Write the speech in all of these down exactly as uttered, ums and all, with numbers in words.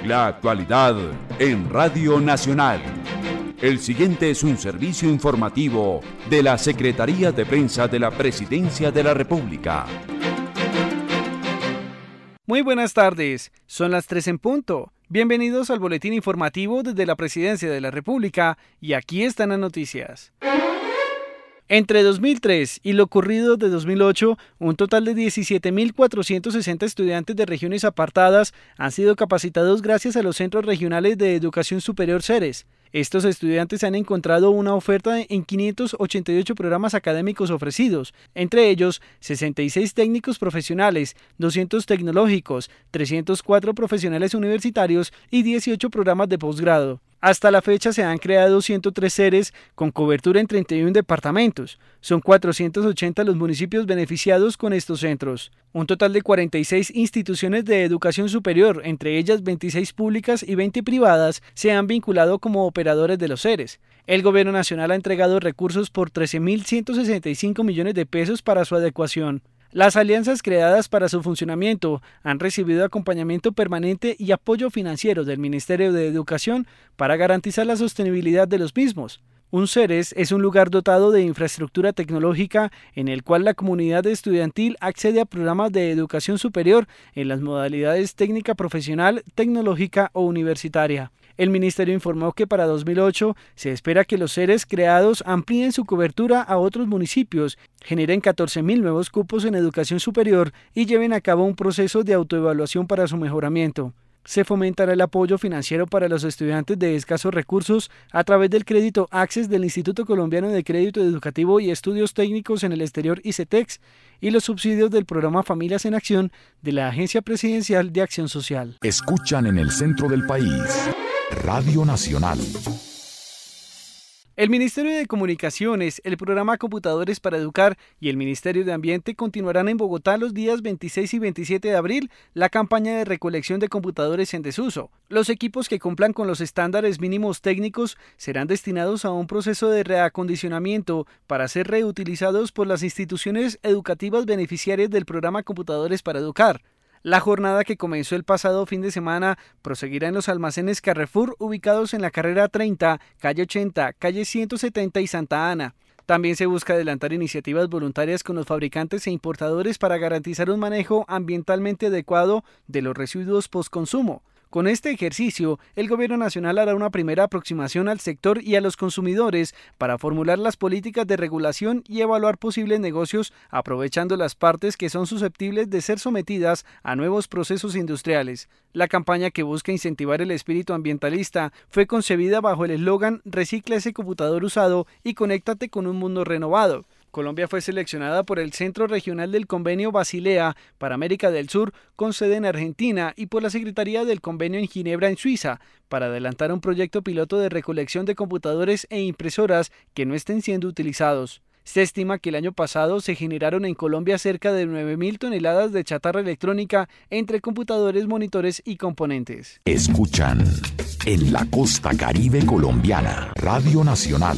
La actualidad en Radio Nacional. El siguiente es un servicio informativo de la Secretaría de Prensa de la Presidencia de la República. Muy buenas tardes, son las tres en punto. Bienvenidos al boletín informativo desde la Presidencia de la República y aquí están las noticias. Entre dos mil tres y lo ocurrido de dos mil ocho, un total de diecisiete mil cuatrocientos sesenta estudiantes de regiones apartadas han sido capacitados gracias a los Centros Regionales de Educación Superior CERES. Estos estudiantes han encontrado una oferta en quinientos ochenta y ocho programas académicos ofrecidos, entre ellos sesenta y seis técnicos profesionales, doscientos tecnológicos, trescientos cuatro profesionales universitarios y dieciocho programas de posgrado. Hasta la fecha se han creado ciento tres CERES con cobertura en treinta y uno departamentos. Son cuatrocientos ochenta los municipios beneficiados con estos centros. Un total de cuarenta y seis instituciones de educación superior, entre ellas veintiséis públicas y veinte privadas, se han vinculado como operadores de los CERES. El Gobierno Nacional ha entregado recursos por trece mil ciento sesenta y cinco millones de pesos para su adecuación. Las alianzas creadas para su funcionamiento han recibido acompañamiento permanente y apoyo financiero del Ministerio de Educación para garantizar la sostenibilidad de los mismos. Un CERES es un lugar dotado de infraestructura tecnológica en el cual la comunidad estudiantil accede a programas de educación superior en las modalidades técnica profesional, tecnológica o universitaria. El Ministerio informó que para dos mil ocho se espera que los CERES creados amplíen su cobertura a otros municipios, generen catorce mil nuevos cupos en educación superior y lleven a cabo un proceso de autoevaluación para su mejoramiento. Se fomentará el apoyo financiero para los estudiantes de escasos recursos a través del crédito Access del Instituto Colombiano de Crédito Educativo y Estudios Técnicos en el Exterior ICETEX y los subsidios del programa Familias en Acción de la Agencia Presidencial de Acción Social. Escuchan en el centro del país, Radio Nacional. El Ministerio de Comunicaciones, el programa Computadores para Educar y el Ministerio de Ambiente continuarán en Bogotá los días veintiséis y veintisiete de abril la campaña de recolección de computadores en desuso. Los equipos que cumplan con los estándares mínimos técnicos serán destinados a un proceso de reacondicionamiento para ser reutilizados por las instituciones educativas beneficiarias del programa Computadores para Educar. La jornada, que comenzó el pasado fin de semana, proseguirá en los almacenes Carrefour ubicados en la carrera treinta, calle ochenta, calle ciento setenta y Santa Ana. También se busca adelantar iniciativas voluntarias con los fabricantes e importadores para garantizar un manejo ambientalmente adecuado de los residuos postconsumo. Con este ejercicio, el Gobierno Nacional hará una primera aproximación al sector y a los consumidores para formular las políticas de regulación y evaluar posibles negocios aprovechando las partes que son susceptibles de ser sometidas a nuevos procesos industriales. La campaña, que busca incentivar el espíritu ambientalista, fue concebida bajo el eslogan "Recicla ese computador usado y conéctate con un mundo renovado". Colombia fue seleccionada por el Centro Regional del Convenio Basilea para América del Sur, con sede en Argentina, y por la Secretaría del Convenio en Ginebra, en Suiza, para adelantar un proyecto piloto de recolección de computadores e impresoras que no estén siendo utilizados. Se estima que el año pasado se generaron en Colombia cerca de nueve mil toneladas de chatarra electrónica entre computadores, monitores y componentes. Escuchan en la costa caribe colombiana, Radio Nacional.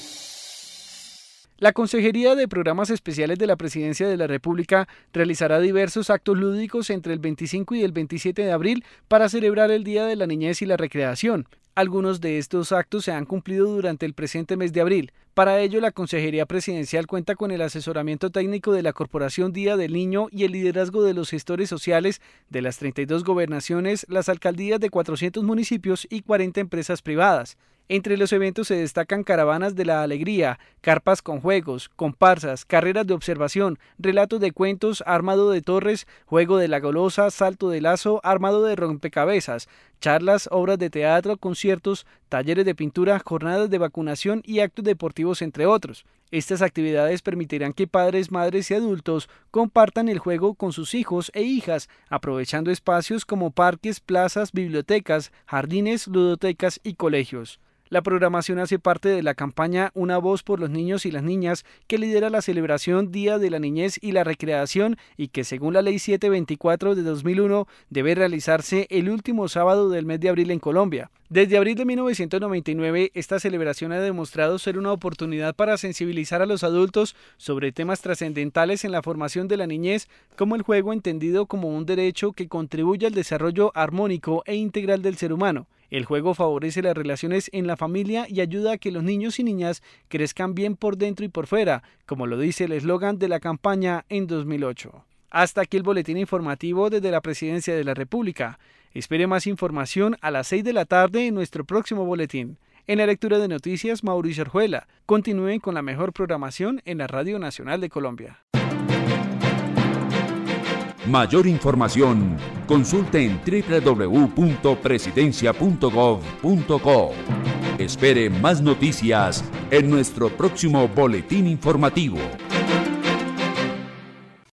La Consejería de Programas Especiales de la Presidencia de la República realizará diversos actos lúdicos entre el veinticinco y el veintisiete de abril para celebrar el Día de la Niñez y la Recreación. Algunos de estos actos se han cumplido durante el presente mes de abril. Para ello, la Consejería Presidencial cuenta con el asesoramiento técnico de la Corporación Día del Niño y el liderazgo de los gestores sociales de las treinta y dos gobernaciones, las alcaldías de cuatrocientos municipios y cuarenta empresas privadas. Entre los eventos se destacan caravanas de la alegría, carpas con juegos, comparsas, carreras de observación, relatos de cuentos, armado de torres, juego de la golosa, salto de lazo, armado de rompecabezas, charlas, obras de teatro, conciertos, talleres de pintura, jornadas de vacunación y actos deportivos, entre otros. Estas actividades permitirán que padres, madres y adultos compartan el juego con sus hijos e hijas, aprovechando espacios como parques, plazas, bibliotecas, jardines, ludotecas y colegios. La programación hace parte de la campaña Una voz por los niños y las niñas, que lidera la celebración Día de la Niñez y la Recreación y que según la Ley setecientos veinticuatro de dos mil uno debe realizarse el último sábado del mes de abril en Colombia. Desde abril de mil novecientos noventa y nueve, esta celebración ha demostrado ser una oportunidad para sensibilizar a los adultos sobre temas trascendentales en la formación de la niñez, como el juego entendido como un derecho que contribuye al desarrollo armónico e integral del ser humano. El juego favorece las relaciones en la familia y ayuda a que los niños y niñas crezcan bien por dentro y por fuera, como lo dice el eslogan de la campaña en dos mil ocho. Hasta aquí el boletín informativo desde la Presidencia de la República. Espere más información a las seis de la tarde en nuestro próximo boletín. En la lectura de noticias, Mauricio Orjuela. Continúen con la mejor programación en la Radio Nacional de Colombia. Mayor información, consulte en doble u doble u doble u punto presidencia punto gov punto co. Espere más noticias en nuestro próximo boletín informativo.